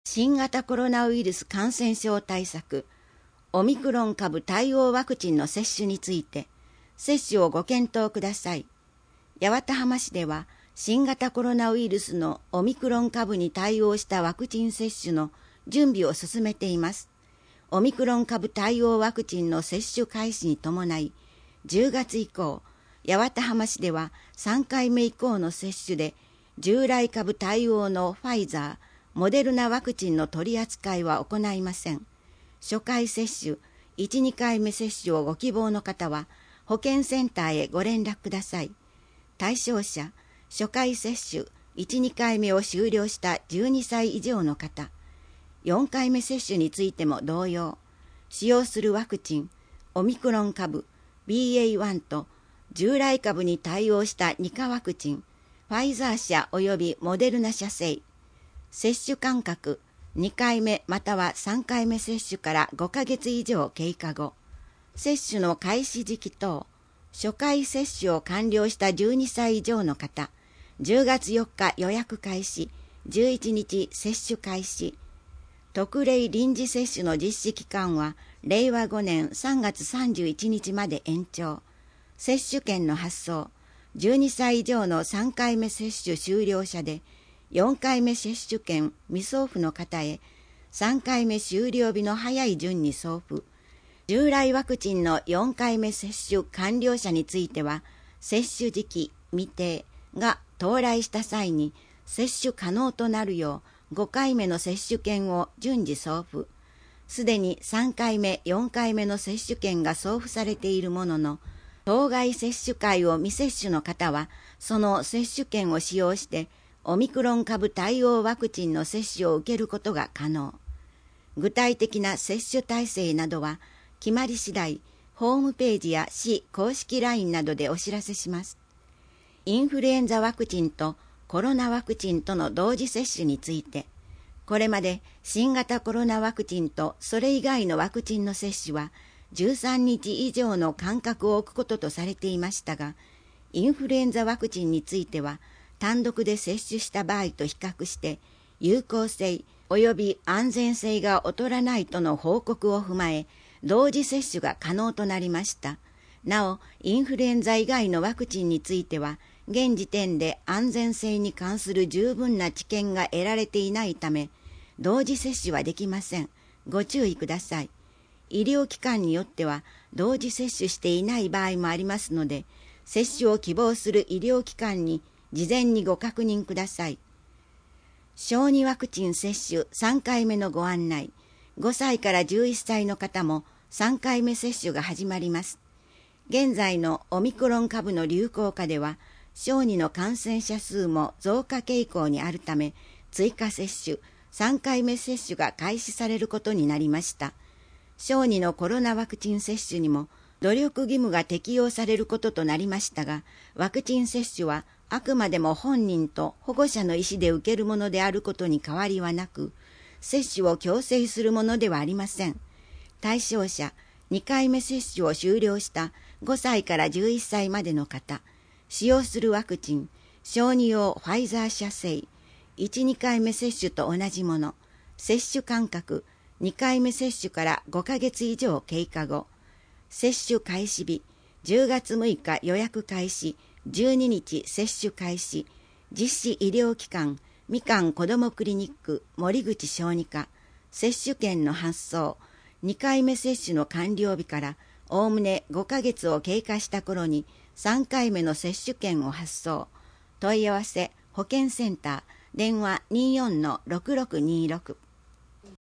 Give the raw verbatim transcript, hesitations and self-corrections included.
新型コロナウイルス感染症対策、オミクロン株対応ワクチンの接種について、接種をご検討ください。八幡浜市では、新型コロナウイルスのオミクロン株に対応したワクチン接種の準備を進めています。オミクロン株対応ワクチンの接種開始に伴い、じゅうがつ以降、八幡浜市ではさんかいめ以降の接種で、従来株対応のファイザー、モデルナワクチンの取り扱いは行いません。初回接種、いち、にかいめ接種をご希望の方は、保健センターへご連絡ください。対象者、初回接種、いち、にかいめを終了したじゅうにさい以上の方、よんかいめ接種についても同様、使用するワクチン、オミクロン株、ビーエーワン と従来株に対応したに価ワクチン、ファイザー社及びモデルナ社製、接種間隔、にかいめまたはさんかいめ接種からごかげつ以上経過後、接種の開始時期等、初回接種を完了したじゅうにさい以上の方、じゅうがつよっか予約開始、じゅういちにち接種開始。特例臨時接種の実施期間は、れいわごねんさんがつさんじゅういちにちまで延長。接種券の発送、じゅうにさい以上のさんかいめ接種終了者で、よんかいめ接種券未送付の方へ、さんかいめ終了日の早い順に送付。従来ワクチンのよんかいめ接種完了者については、接種時期未定が到来した際に接種可能となるようごかいめの接種券を順次送付。すでにさんかいめ、よんかいめの接種券が送付されているものの、当該接種会を未接種の方は、その接種券を使用して、オミクロン株対応ワクチンの接種を受けることが可能。具体的な接種体制などは、決まり次第、ホームページや市公式 ライン などでお知らせします。インフルエンザワクチンとコロナワクチンとの同時接種について、これまで新型コロナワクチンとそれ以外のワクチンの接種はじゅうさんにち以上の間隔を置くこととされていましたが、インフルエンザワクチンについては、単独で接種した場合と比較して、有効性及び安全性が劣らないとの報告を踏まえ、同時接種が可能となりました。なお、インフルエンザ以外のワクチンについては、現時点で安全性に関する十分な知見が得られていないため、同時接種はできません。ご注意ください。医療機関によっては、同時接種していない場合もありますので、接種を希望する医療機関に事前にご確認ください。小児ワクチン接種さんかいめのご案内。ごさいからじゅういっさいの方もさんかいめ接種が始まります。現在のオミクロン株の流行下では、小児の感染者数も増加傾向にあるため、追加接種さんかいめ接種が開始されることになりました。小児のコロナワクチン接種にも努力義務が適用されることとなりましたが、ワクチン接種はあくまでも本人と保護者の意思で受けるものであることに変わりはなく、接種を強制するものではありません。対象者、にかいめ接種を終了したごさいからじゅういっさいまでの方、使用するワクチン、小児用ファイザー社製、いち、にかいめ接種と同じもの、接種間隔、にかいめ接種からごかげつ以上経過後、接種開始日、じゅうがつむいか予約開始、じゅうににち接種開始、実施医療機関、みかんこどもクリニック森口小児科、接種券の発送、にかいめ接種の完了日からおおむねごかげつを経過した頃にさんかいめの接種券を発送。問い合わせ保健センター、電話 にじゅうよんのろくろくにじゅうろく。